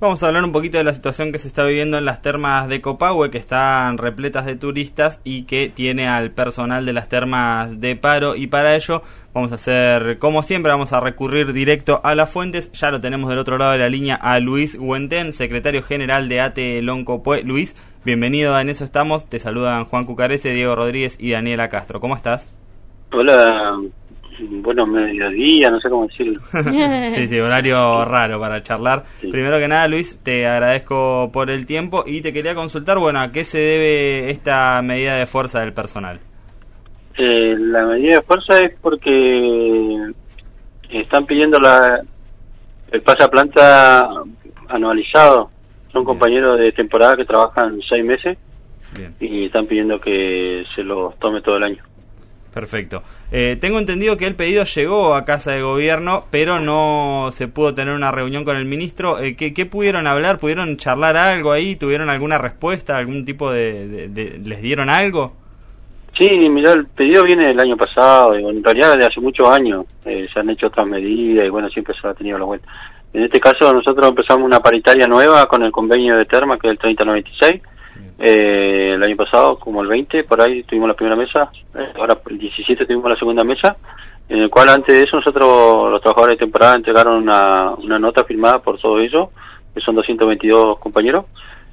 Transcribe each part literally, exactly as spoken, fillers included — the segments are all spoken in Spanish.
Vamos a hablar un poquito de la situación que se está viviendo en las termas de Copahue, que están repletas de turistas y que tiene al personal de las termas de paro, y para ello vamos a hacer, como siempre, vamos a recurrir directo a las fuentes. Ya lo tenemos del otro lado de la línea a Luis Huentén, secretario general de ATE Loncopué. Luis, bienvenido a En Eso Estamos. Te saludan Juan Cucarese, Diego Rodríguez y Daniela Castro. ¿Cómo estás? Hola, bueno, mediodía, no sé cómo decirlo. Sí, sí, horario raro para charlar. Sí. Primero que nada, Luis, te agradezco por el tiempo y te quería consultar, bueno, ¿a qué se debe esta medida de fuerza del personal? Eh, la medida de fuerza es porque están pidiendo la el pase a planta anualizado. Son Bien. compañeros de temporada que trabajan seis meses. Bien. Y están pidiendo que se los tome todo el año. Perfecto. Eh, tengo entendido que el pedido llegó a Casa de Gobierno, pero no se pudo tener una reunión con el ministro. Eh, ¿qué, ¿Qué pudieron hablar? ¿Pudieron charlar algo ahí? ¿Tuvieron alguna respuesta? ¿Algún tipo de, de, de les dieron algo? Sí, mirá, el pedido viene del año pasado, y en realidad desde hace muchos años eh, se han hecho otras medidas y bueno, siempre se ha tenido la vuelta. En este caso nosotros empezamos una paritaria nueva con el convenio de Terma, que es el treinta noventa y seis. Eh, el año pasado, como el veinte, por ahí tuvimos la primera mesa, eh, ahora el diecisiete tuvimos la segunda mesa, en el cual antes de eso nosotros, los trabajadores de temporada, entregaron una, una nota firmada por todo ello, que son doscientos veintidós compañeros,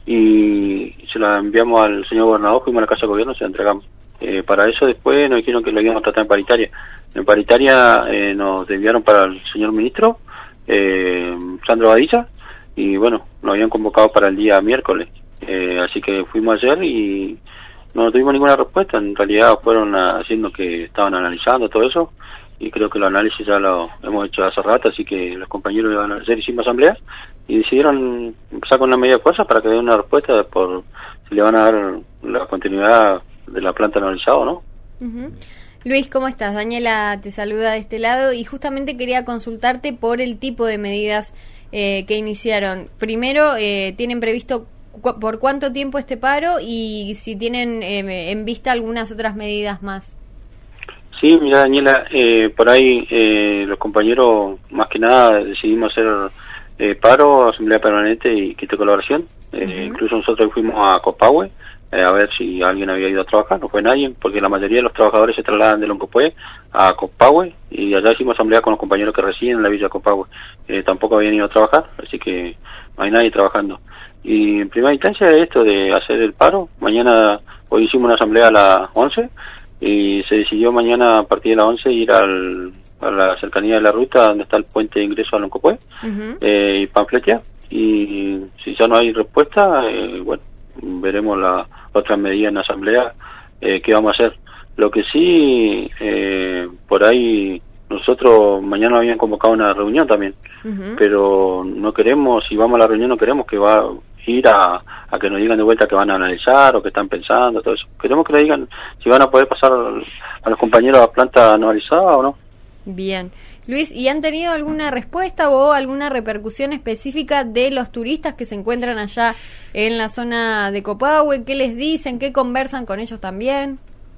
y se la enviamos al señor gobernador, fuimos a la Casa de Gobierno, se la entregamos. Eh, para eso después nos dijeron que lo íbamos a tratar en paritaria. En paritaria eh, nos enviaron para el señor ministro, eh, Sandro Badilla, y bueno, nos habían convocado para el día miércoles. Eh, así que fuimos ayer y no tuvimos ninguna respuesta. En realidad fueron haciendo que estaban analizando todo eso, y creo que los análisis ya lo hemos hecho hace rato, así que los compañeros iban a hacer, hicimos asamblea y decidieron empezar con una medida de fuerza para que den una respuesta por si le van a dar la continuidad de la planta analizada o no. Uh-huh. Luis, ¿cómo estás? Daniela te saluda de este lado y justamente quería consultarte por el tipo de medidas eh, que iniciaron. Primero, eh, ¿tienen previsto por cuánto tiempo este paro y si tienen eh, en vista algunas otras medidas más? Sí, mira, Daniela, eh, por ahí eh, los compañeros más que nada decidimos hacer eh, paro, asamblea permanente y quito colaboración. Eh, uh-huh. Incluso nosotros fuimos a Copahue eh, a ver si alguien había ido a trabajar. No fue nadie, porque la mayoría de los trabajadores se trasladan de Loncopué a Copahue, y allá hicimos asamblea con los compañeros que residen en la villa de Copahue. Eh, tampoco habían ido a trabajar, así que no hay nadie trabajando. Y en primera instancia esto de hacer el paro. Mañana, hoy hicimos una asamblea a las once y se decidió mañana a partir de las once ir al, a la cercanía de la ruta donde está el puente de ingreso a Loncopué, uh-huh. eh, y panfletear. Y si ya no hay respuesta, eh, bueno, veremos la otra medida en la asamblea eh, que vamos a hacer. Lo que sí, eh, por ahí nosotros mañana habían convocado una reunión también, uh-huh. pero no queremos, si vamos a la reunión no queremos que va a ir a, a que nos digan de vuelta que van a analizar o que están pensando, todo eso. Queremos que nos digan si van a poder pasar a los compañeros a planta anualizada o no. Bien. Luis, ¿y han tenido alguna respuesta o alguna repercusión específica de los turistas que se encuentran allá en la zona de Copahue? ¿Qué les dicen? ¿Qué conversan con ellos también?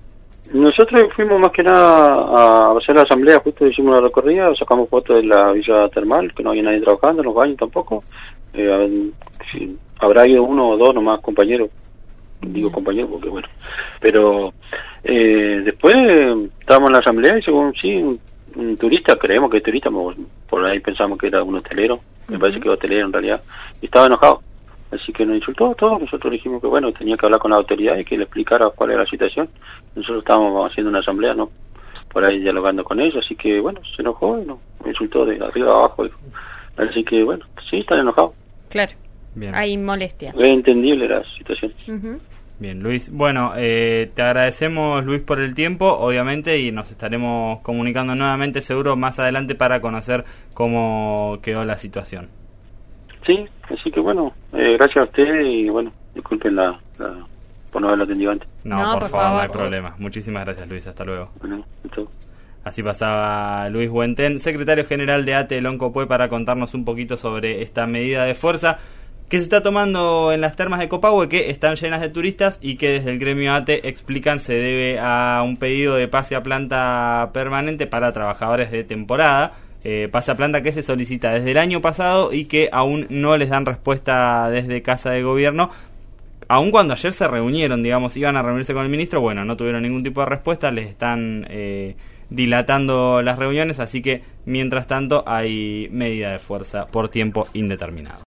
Nosotros fuimos más que nada a hacer la asamblea, justo hicimos una recorrida, sacamos fotos de la villa termal, que no había nadie trabajando, en los baños tampoco. Eh, a ver, si habrá ido uno o dos nomás compañeros, digo compañeros porque bueno. Pero eh, después estábamos en la asamblea y según sí, un, un turista, creemos que es turista, por ahí pensamos que era un hotelero, me uh-huh. parece que era hotelero en realidad, y estaba enojado. Así que nos insultó a todos. Nosotros dijimos que bueno, tenía que hablar con la autoridad y que le explicara cuál era la situación. Nosotros estábamos haciendo una asamblea, no por ahí dialogando con ellos, así que bueno, se enojó y nos insultó de arriba a abajo. Así que bueno, sí, están enojados. Claro, bien. Hay molestia. Es entendible la situación. Uh-huh. Bien, Luis. Bueno, eh, te agradecemos, Luis, por el tiempo, obviamente, y nos estaremos comunicando nuevamente seguro más adelante para conocer cómo quedó la situación. Sí, así que bueno, eh, gracias a ustedes y bueno, disculpen la, la por no haberlo atendido antes. No, no por, por favor, favor, no hay problema. Muchísimas gracias, Luis, hasta luego. Bueno, todo. Así pasaba Luis Huentén, secretario general de ATE Loncopué, para contarnos un poquito sobre esta medida de fuerza que se está tomando en las termas de Copahue, que están llenas de turistas y que desde el gremio ATE explican se debe a un pedido de pase a planta permanente para trabajadores de temporada. eh, pasaplanta que se solicita desde el año pasado y que aún no les dan respuesta desde Casa de Gobierno. Aun cuando ayer se reunieron, digamos, iban a reunirse con el ministro, bueno, no tuvieron ningún tipo de respuesta, les están eh, dilatando las reuniones, así que mientras tanto hay medida de fuerza por tiempo indeterminado.